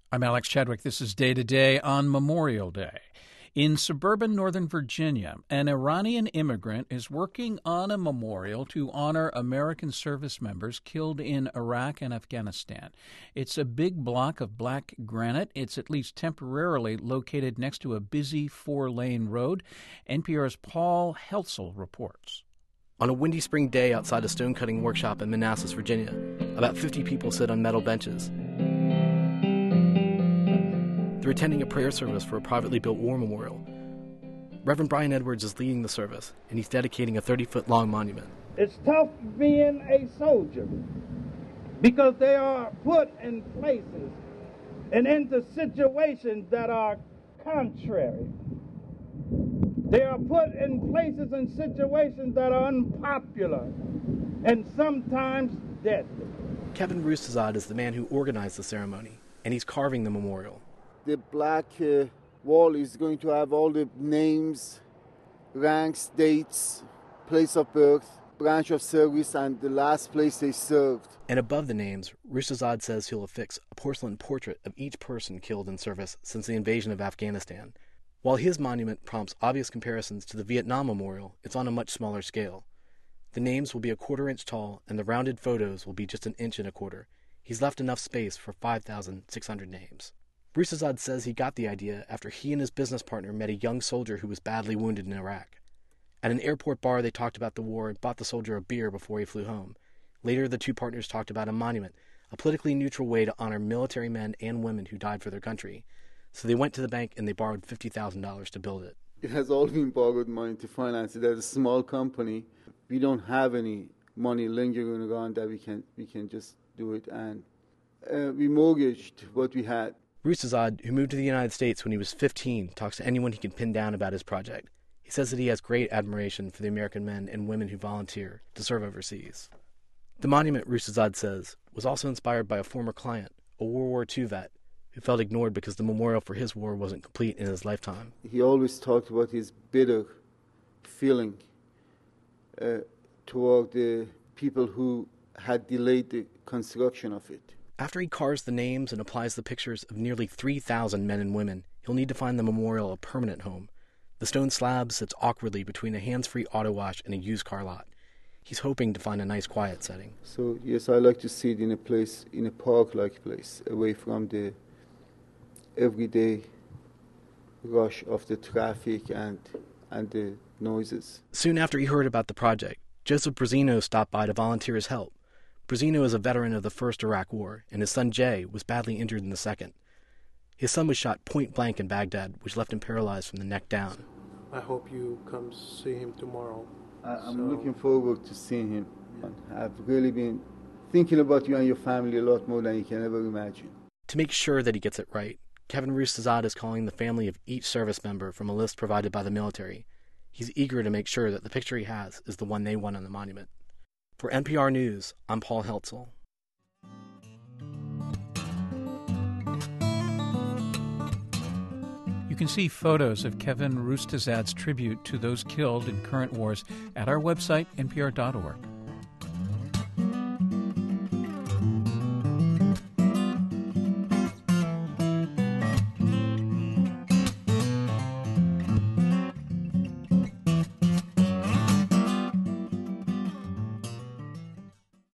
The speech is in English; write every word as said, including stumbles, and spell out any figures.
I'm Alex Chadwick. This is Day to Day on Memorial Day. In suburban Northern Virginia, an Iranian immigrant is working on a memorial to honor American service members killed in Iraq and Afghanistan. It's a big block of black granite. It's at least temporarily located next to a busy four-lane road. N P R's Paul Heltzel reports. On a windy spring day outside a stone-cutting workshop in Manassas, Virginia, about fifty people sit on metal benches. They're attending a prayer service for a privately built war memorial. Reverend Brian Edwards is leading the service, and he's dedicating a thirty-foot-long monument. It's tough being a soldier because they are put in places and into situations that are contrary. They are put in places and situations that are unpopular and sometimes deadly. Kevin Rustazad is the man who organized the ceremony, and he's carving the memorial. The black uh, wall is going to have all the names, ranks, dates, place of birth, branch of service, and the last place they served. And above the names, Rustazad says he'll affix a porcelain portrait of each person killed in service since the invasion of Afghanistan. While his monument prompts obvious comparisons to the Vietnam Memorial, it's on a much smaller scale. The names will be a quarter inch tall, and the rounded photos will be just an inch and a quarter. He's left enough space for five thousand six hundred names. Rustazad says he got the idea after he and his business partner met a young soldier who was badly wounded in Iraq. At an airport bar, they talked about the war and bought the soldier a beer before he flew home. Later, the two partners talked about a monument, a politically neutral way to honor military men and women who died for their country. So they went to the bank and they borrowed fifty thousand dollars to build it. It has all been borrowed money to finance it. As a small company, we don't have any money lingering around that we can we can just do it. And uh, we mortgaged what we had. Rustazad, who moved to the United States when he was fifteen, talks to anyone he can pin down about his project. He says that he has great admiration for the American men and women who volunteer to serve overseas. The monument, Rustazad says, was also inspired by a former client, a World War Two vet, who felt ignored because the memorial for his war wasn't complete in his lifetime. He always talked about his bitter feeling uh, toward the people who had delayed the construction of it. After he carves the names and applies the pictures of nearly three thousand men and women, he'll need to find the memorial a permanent home. The stone slab sits awkwardly between a hands-free auto wash and a used car lot. He's hoping to find a nice quiet setting. So, yes, I like to see it in a place, in a park-like place, away from the everyday rush of the traffic and and the noises. Soon after he heard about the project, Joseph Brazino stopped by to volunteer his help. Brazino is a veteran of the First Iraq War, and his son Jay was badly injured in the Second. His son was shot point blank in Baghdad, which left him paralyzed from the neck down. I hope you come see him tomorrow. I, I'm so. looking forward to seeing him. Yeah. I've really been thinking about you and your family a lot more than you can ever imagine. To make sure that he gets it right, Kevin Rustazad is calling the family of each service member from a list provided by the military. He's eager to make sure that the picture he has is the one they want on the monument. For N P R News, I'm Paul Heltzel. You can see photos of Kevin Rustazad's tribute to those killed in current wars at our website, N P R dot org.